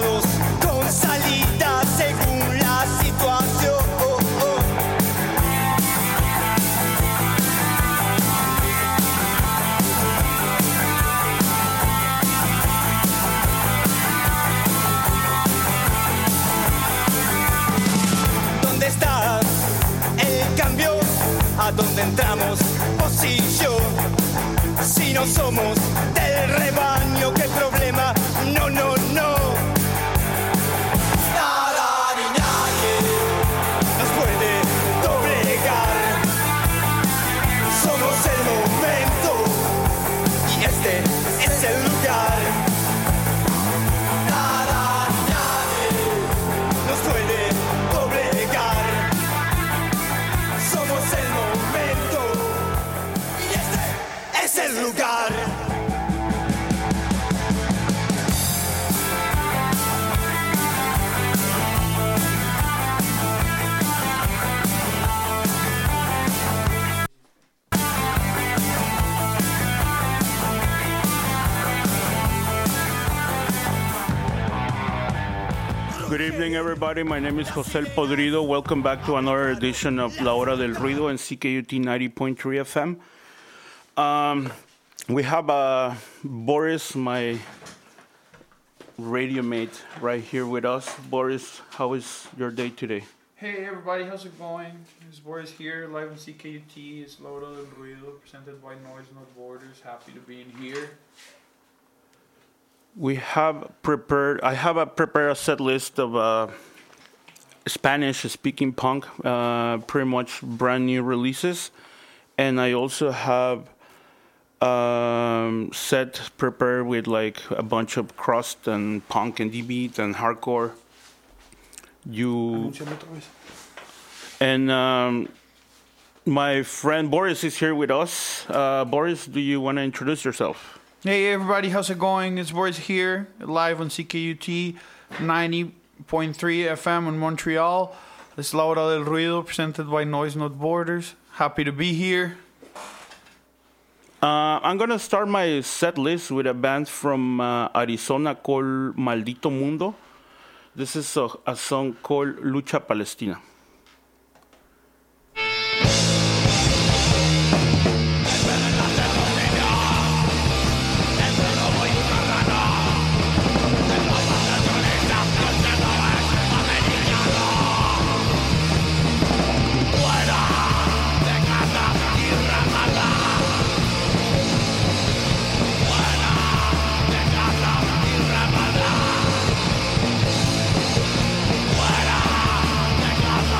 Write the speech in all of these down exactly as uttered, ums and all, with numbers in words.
todos con salida según la situación. ¿Dónde está el cambio? ¿A dónde entramos? Posición. Si no somos del rebaño, ¿qué problema? No, no, no. Nada ni nadie nos puede doblegar. Somos el momento y este es el lugar. Nada ni nadie nos puede doblegar. Somos el momento y este es el lugar. Good evening, everybody. My name is José El Podrido. Welcome back to another edition of La Hora del Ruido and C K U T ninety point three F M. Um, we have uh, Boris, my radio mate, right here with us. Boris, how is your day today? Hey everybody, how's it going? It's Boris here, live on C K U T. It's La Hora del Ruido, presented by Noise No Borders. Happy to be in here. We have prepared, I have a prepared a set list of uh, Spanish-speaking punk, uh, pretty much brand new releases. And I also have um, set prepared with like a bunch of crust and punk and D-beat and hardcore. You and um, my friend Boris is here with us. Uh, Boris, do you want to introduce yourself? Hey everybody, how's it going? It's Boris here, live on C K U T ninety point three F M in Montreal. It's La Hora del Ruido, presented by Noise Not Borders. Happy to be here. Uh, I'm going to start my set list with a band from uh, Arizona called Maldito Mundo. This is a, a song called Lucha Palestina. Fuera de casa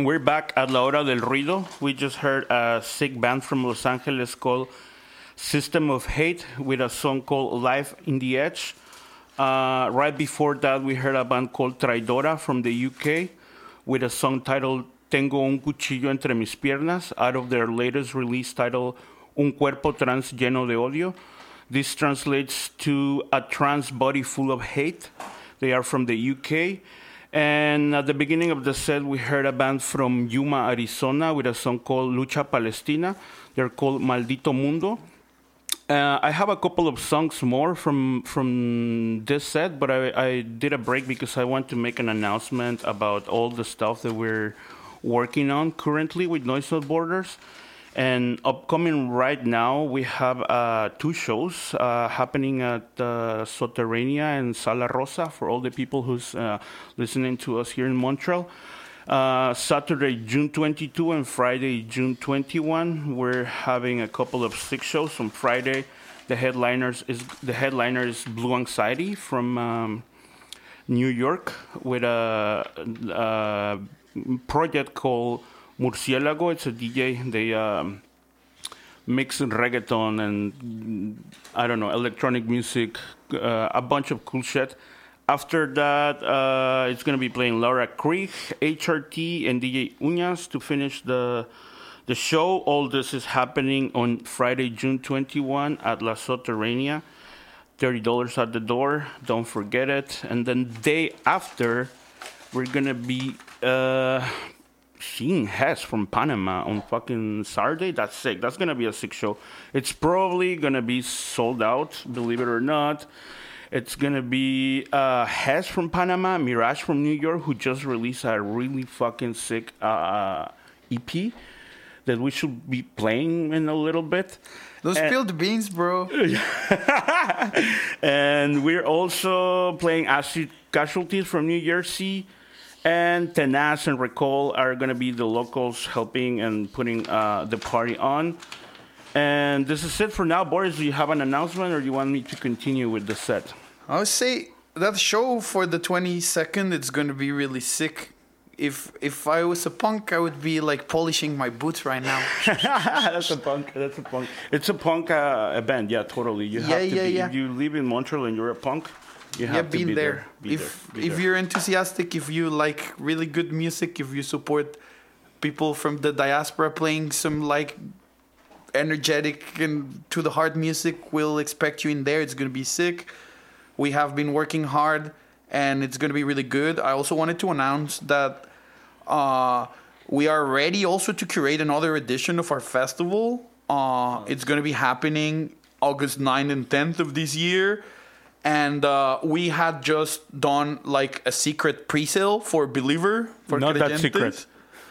And we're back at La Hora del Ruido. We just heard a sick band from Los Angeles called System of Hate with a song called Life in the Edge. Uh, right before that, we heard a band called Traidora from the U K with a song titled Tengo un cuchillo entre mis piernas out of their latest release titled Un cuerpo trans lleno de odio. This translates to a trans body full of hate. They are from the U K. And at the beginning of the set, we heard a band from Yuma, Arizona, with a song called Lucha Palestina. They're called Maldito Mundo. Uh, I have a couple of songs more from from this set, but I, I did a break because I want to make an announcement about all the stuff that we're working on currently with Noise Not Borders. And upcoming right now, we have uh, two shows uh, happening at uh, Soterrania and Sala Rosa for all the people who's uh, listening to us here in Montreal. Uh, Saturday, June twenty-second, and Friday, June twenty-first. We're having a couple of six shows. On Friday, the headliners is the headliner is Blue Anxiety from um, New York with a, a project called Murciélago. It's a D J. They um, mix reggaeton and, I don't know, electronic music, uh, a bunch of cool shit. After that, uh, it's going to be playing Laura Krieg, H R T, and D J Uñas to finish the the show. All this is happening on Friday, June twenty-first at La Soterrania. thirty dollars at the door. Don't forget it. And then day after, we're going to be... Uh, seeing Hess from Panama on fucking Saturday. That's sick. That's gonna be a sick show. It's probably gonna be sold out, believe it or not. It's gonna be uh, Hess from Panama, Mirage from New York, who just released a really fucking sick uh, E P that we should be playing in a little bit. Those and, spilled beans, bro. And we're also playing Acid Casualties from New Jersey. And Tenaz and Recall are going to be the locals helping and putting uh, the party on. And this is it for now. Boris, do you have an announcement or do you want me to continue with the set? I would say that show for the twenty-second, it's going to be really sick. If if I was a punk, I would be like polishing my boots right now. That's a punk. That's a punk. It's a punk uh, event. Yeah, totally. You yeah, have to yeah, be. yeah. If you live in Montreal and you're a punk, you have yeah, to been be there. there. Be if there. Be if there. you're enthusiastic, if you like really good music, if you support people from the diaspora playing some like energetic and to the heart music, we'll expect you in there. It's gonna be sick. We have been working hard, and it's gonna be really good. I also wanted to announce that uh, we are ready also to create another edition of our festival. Uh, it's gonna be happening August ninth and tenth of this year. And uh, we had just done like a secret pre-sale for Believer. For Not that Creyentes. secret.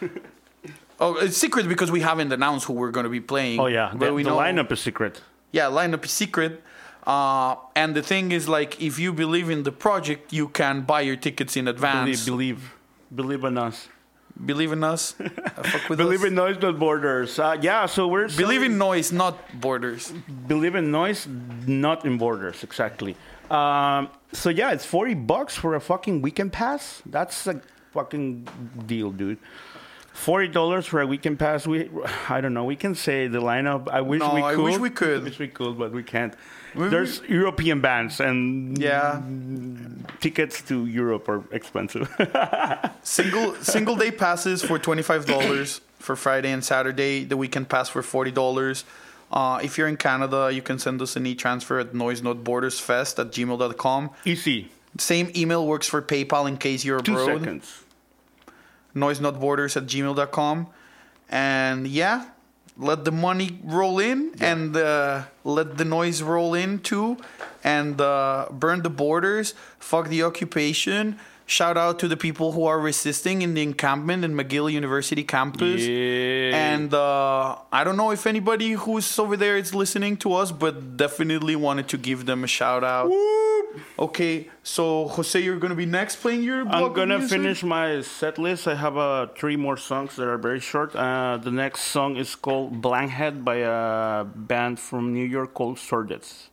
Oh, it's secret because we haven't announced who we're going to be playing. Oh yeah, But the, we the know, lineup is secret. Yeah, lineup is secret. Uh, and the thing is, like, if you believe in the project, you can buy your tickets in advance. Believe, believe, believe in us. Believe in us. Uh, fuck with Believe us. in Noise Not Borders. Uh, yeah, so we're Believe in selling- noise, not borders. Believe in Noise, not in Borders. Exactly. Um, so yeah, it's forty bucks for a fucking weekend pass. That's a fucking deal, dude. Forty dollars for a weekend pass. We, I don't know. We can say the lineup. I wish No, we I could. wish we could. I wish we could, but we can't. We- There's European bands, and Yeah. tickets to Europe are expensive. Single single day passes for twenty-five dollars for Friday and Saturday. The weekend pass for forty dollars. Uh, if you're in Canada, you can send us an e-transfer at noise not borders fest at gmail dot com. Easy. Same email works for PayPal in case you're Two abroad. seconds. noise not borders at gmail dot com. And yeah, let the money roll in yeah. and uh, let the noise roll in too. And uh, burn the borders. Fuck the occupation. Shout out to the people who are resisting in the encampment in McGill University campus. Yeah. And uh, I don't know if anybody who's over there is listening to us, but definitely wanted to give them a shout out. Whoop. Okay, so Jose, you're gonna be next playing your block I'm of gonna music? finish my set list. I have uh, three more songs that are very short. Uh, the next song is called Blankhead by a band from New York called Sordets.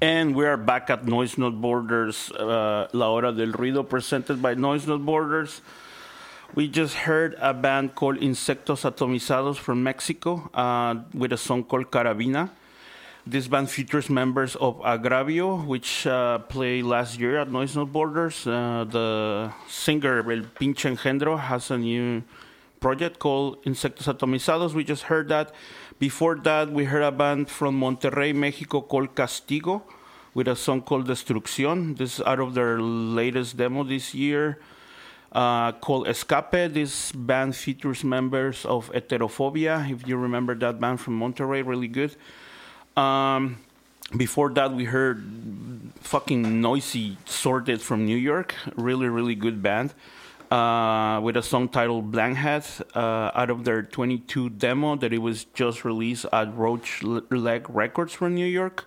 And we are back at Noise Not Borders, uh, La Hora del Ruido, presented by Noise Not Borders. We just heard a band called Insectos Atomizados from Mexico uh, with a song called Carabina. This band features members of Agravio, which uh, played last year at Noise Not Borders. Uh, the singer, El Pinche Engendro, has a new project called Insectos Atomizados. We just heard that. Before that, we heard a band from Monterrey, Mexico called Castigo with a song called Destrucción. This is out of their latest demo this year uh, called Escape. This band features members of Heterophobia, if you remember that band from Monterrey, really good. Um, before that, we heard fucking Noisy Sorted from New York, really, really good band. Uh, with a song titled Blankhead uh, out of their twenty-two demo that it was just released at Roach Leg Records from New York.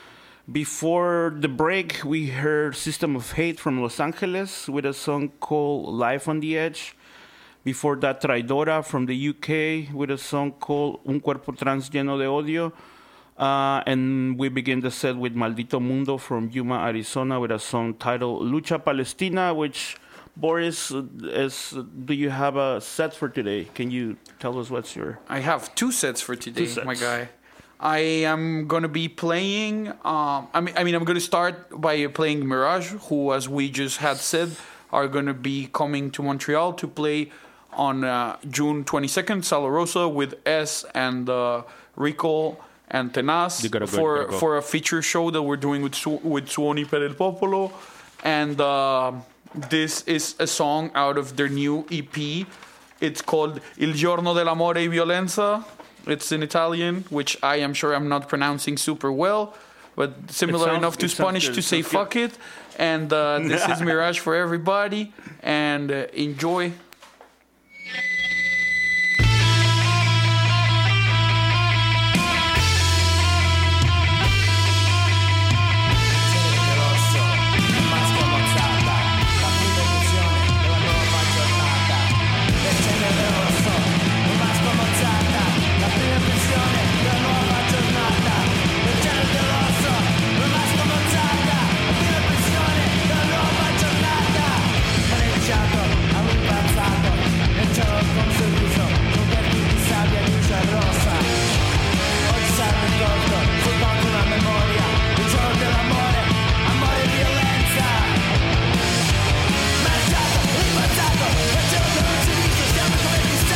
Before the break, we heard System of Hate from Los Angeles with a song called Life on the Edge. Before that, Traidora from the U K with a song called Un Cuerpo Trans Lleno de Odio. Uh, and we begin the set with Maldito Mundo from Yuma, Arizona with a song titled Lucha Palestina, which... Boris, is, do you have a set for today? Can you tell us what's your... I have two sets for today, sets. my guy. I am going to be playing... Um, I mean, I mean, I'm going to start by playing Mirage, who, as we just had said, are going to be coming to Montreal to play on uh, June twenty-second, Sala Rosa, with S and uh, Rico and Tenaz go, for, go. for a feature show that we're doing with, Su- with Suoni per il Popolo. And... Uh, This is a song out of their new E P. It's called Il Giorno dell'Amore e Violenza. It's in Italian, which I am sure I'm not pronouncing super well, but similar sounds, enough to Spanish to say fuck it. And uh, this is Mirage for everybody. And uh, enjoy. Siamo come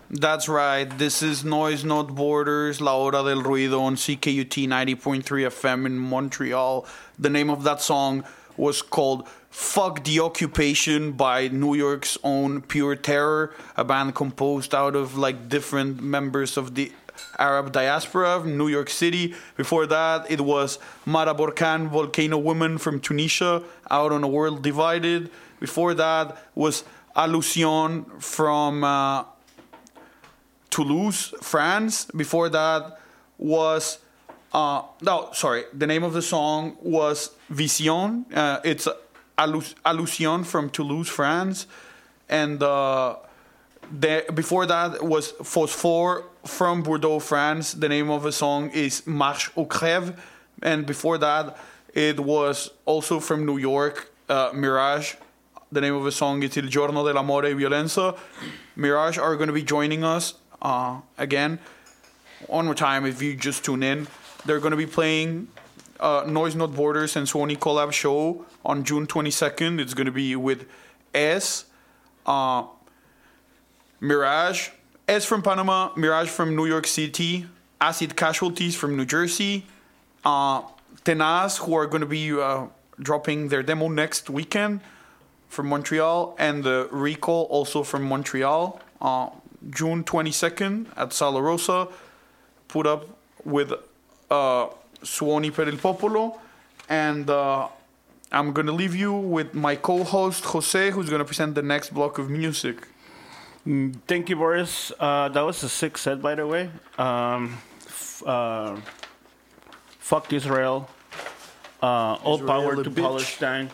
That's right. This is Noise Not Borders, La Hora del Ruido on C K U T ninety point three F M in Montreal. The name of that song was called Fuck the Occupation by New York's own Pure Terror, a band composed out of like different members of the Arab diaspora of New York City. Before that, it was Mara Borkan, Volcano Woman from Tunisia, out on A World Divided. Before that was Allusion from uh, Toulouse, France. Before that was uh, no, sorry. The name of the song was Vision. Uh, it's Allusion from Toulouse, France, and uh, the, before that was Phosphore from Bordeaux, France. The name of the song is Marche aux Crèves, and before that it was also from New York, uh, Mirage. The name of the song is Il Giorno dell'Amore e Violenza. Mirage are going to be joining us uh, again. One more time, if you just tune in, they're going to be playing uh, Noise Not Borders and Sony collab show on June twenty-second. It's going to be with S, uh, Mirage, S from Panama, Mirage from New York City, Acid Casualties from New Jersey, uh, Tenaz, who are going to be uh, dropping their demo next weekend, from Montreal, and the Recall, also from Montreal, uh, June twenty-second at Sala Rosa, put up with uh, Suoni per il Popolo. And uh, I'm going to leave you with my co-host, Jose, who's going to present the next block of music. Thank you, Boris. Uh, that was a sick set, by the way. Um, f- uh, fuck Israel. Uh, all Israel power a to bitch. Palestine.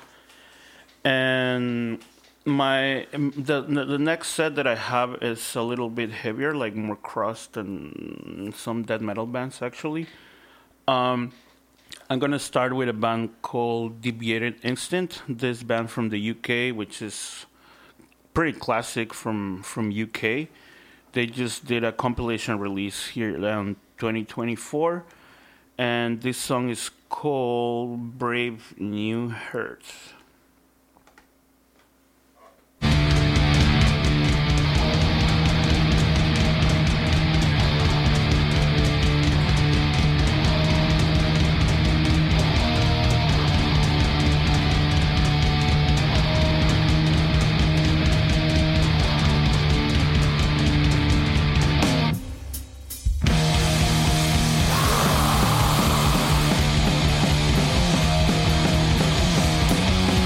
And my the the next set that I have is a little bit heavier, like more crust and some death metal bands actually. Um, I'm gonna start with a band called Deviated Instinct. This band from the U K, which is pretty classic from from U K. They just did a compilation release here in twenty twenty-four, and this song is called Brave New Hearts. Thank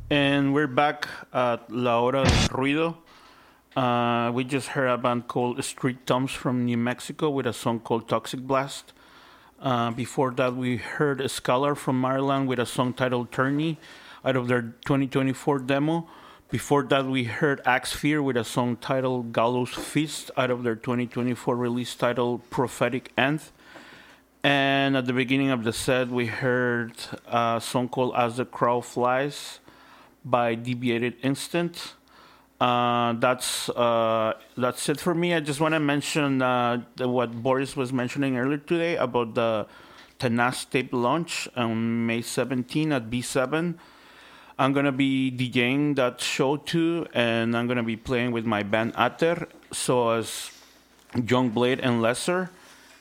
And we're back at La Hora del Ruido. Uh, we just heard a band called Street Toms from New Mexico with a song called Toxic Blast. Uh, before that, we heard Scalar from Maryland with a song titled Tourney out of their twenty twenty-four demo. Before that, we heard Axe Fear with a song titled Gallows Feast out of their twenty twenty-four release titled Prophetic Nth. And at the beginning of the set, we heard a song called As the Crow Flies by Deviated Instant. Uh, that's uh, that's it for me. I just want to mention uh, the, what Boris was mentioning earlier today about the Tenaz tape launch on May seventeenth at B seven. I'm going to be DJing that show too, and I'm going to be playing with my band Ater, so as Young Blade and Lesser.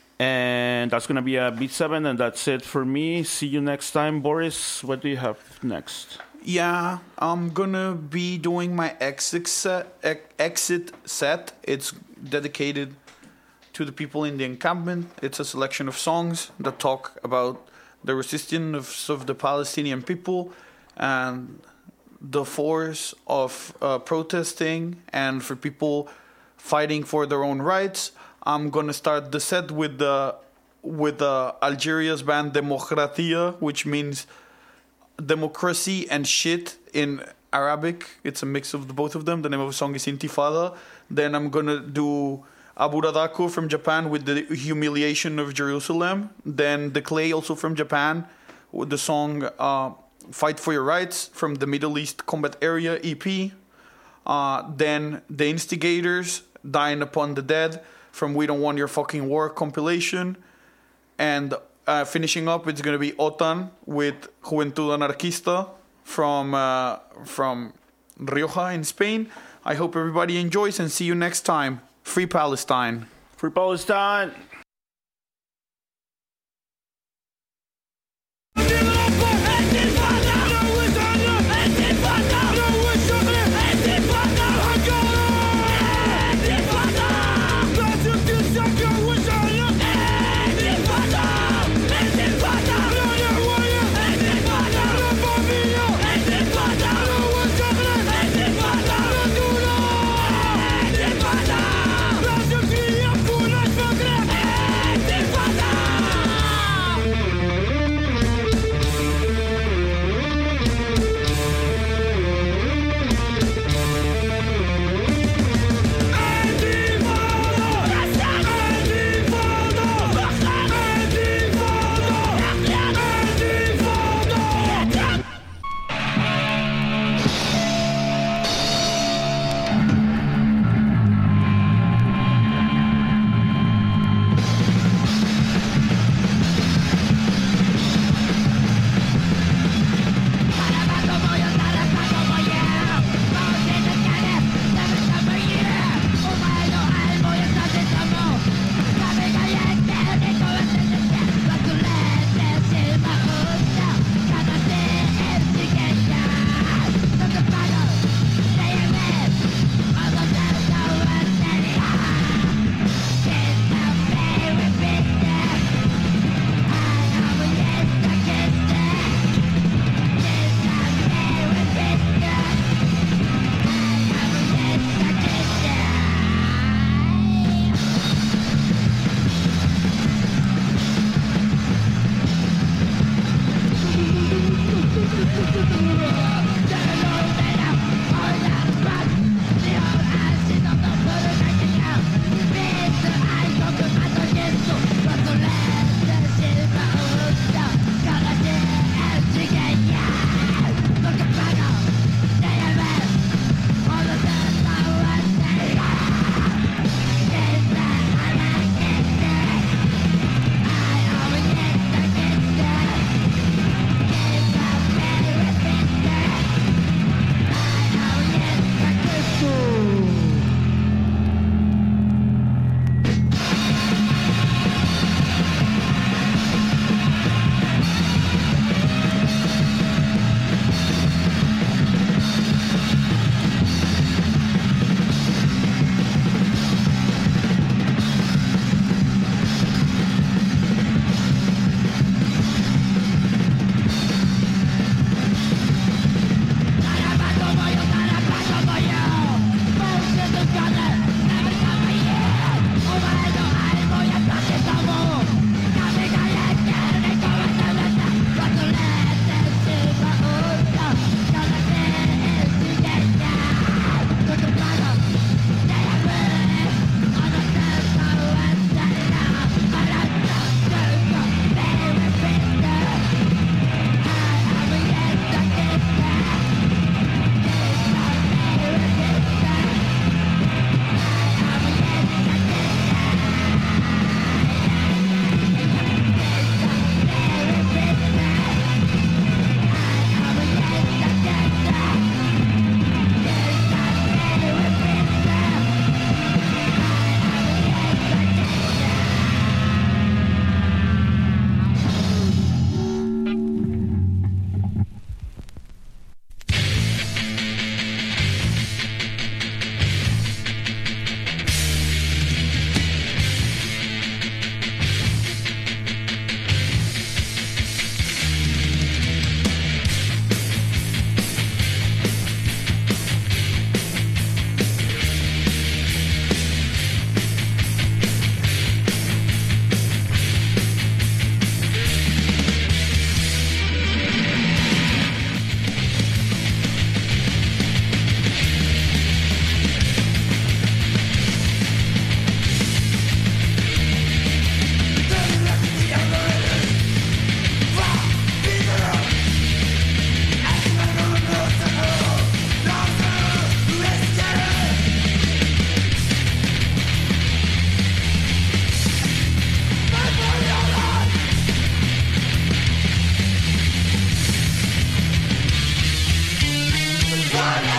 And that's going to be a B seven, and that's it for me. See you next time. Boris, what do you have next? Yeah, I'm gonna be doing my exit set. Exit set. It's dedicated to the people in the encampment. It's a selection of songs that talk about the resistance of, of the Palestinian people and the force of uh, protesting and for people fighting for their own rights. I'm gonna start the set with the with the Algeria's band Demokratia, which means democracy and shit in Arabic. It's a mix of the both of them. The name of the song is Intifada. Then I'm gonna do Aburadako from Japan with the humiliation of Jerusalem. Then The Clay, also from Japan, with the song uh, Fight for Your Rights from the Middle East Combat Area E P. Uh, then The Instigators, Dying Upon the Dead from We Don't Want Your Fucking War compilation. And Uh, finishing up, it's going to be Otan with Juventud Anarquista from uh, from Rioja in Spain. I hope everybody enjoys and see you next time. Free Palestine. Free Palestine. Las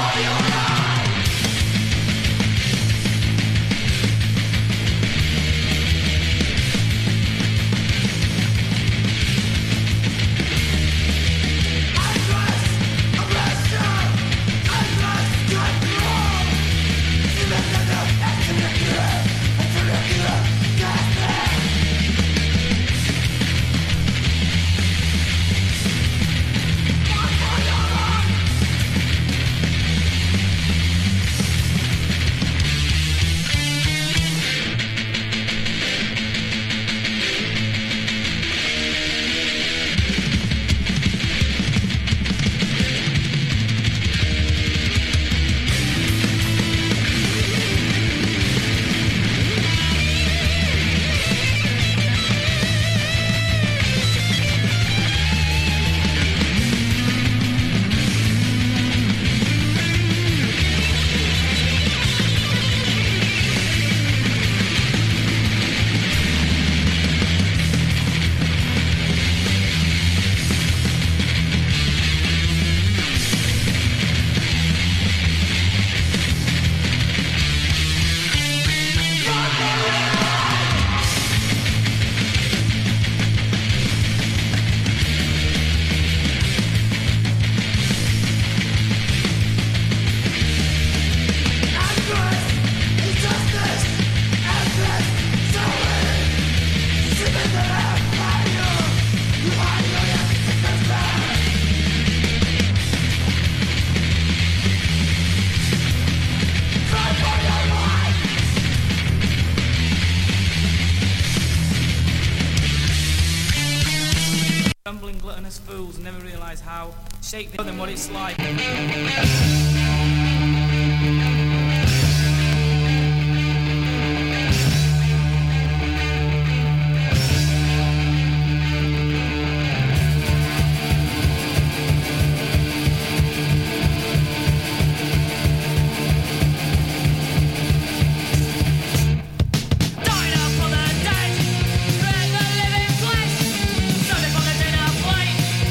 Grumbling, gluttonous fools and never realise how shake them what it's like.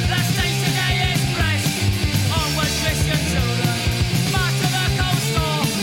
Onward, Christian children, march to the coast.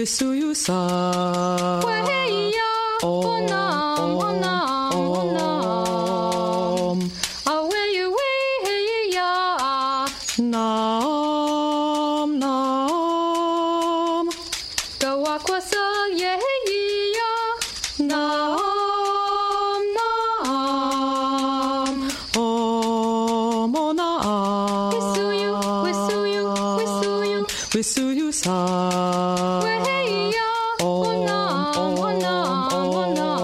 Wisuyu sa. Weheya. Onam, onam, onam. Aweyu weheya. Nam, nam. Gawakwasa yeheya. Nam, nam. Omona. Wisuyu, wisuyu, wisuyu. Wisuyu sa. Weheya. Onam, onam, onam.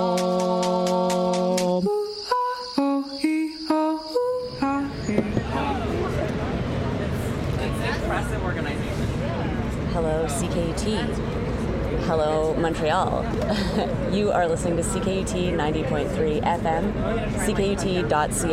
Hello, C K U T. Hello, Montreal. You are listening to C K U T ninety point three F M, C K U T dot C A.